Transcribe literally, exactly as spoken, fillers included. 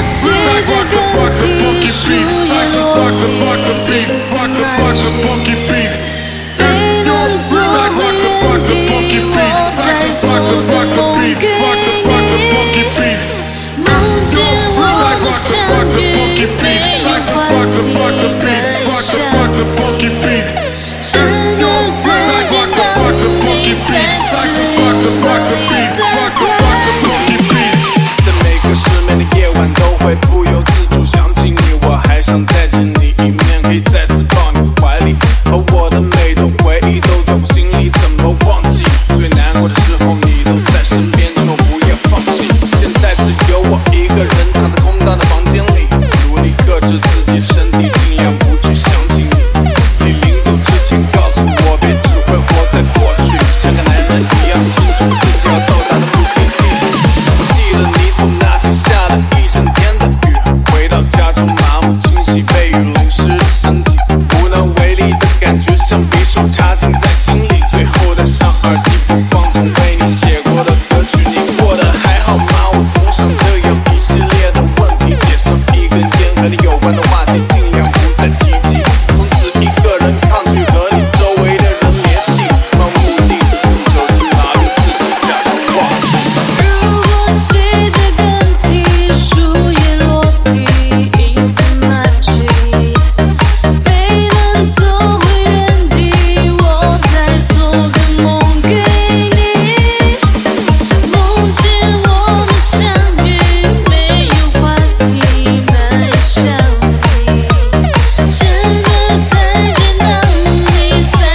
随着歌题数也落地，被心满是没能做回原地，我在做的梦给你。梦见我们相遇，没有话题感伤，真的再见到你，再次拥抱你在怀里。 在每个失眠的夜晚，都会不由自主想起你，我还想再见你一面，可以再次抱你在怀里，把我的每段回忆都走进心里，怎么忘记？最难过的时候，你都在身边，请我不要放弃。现在只有我一个人。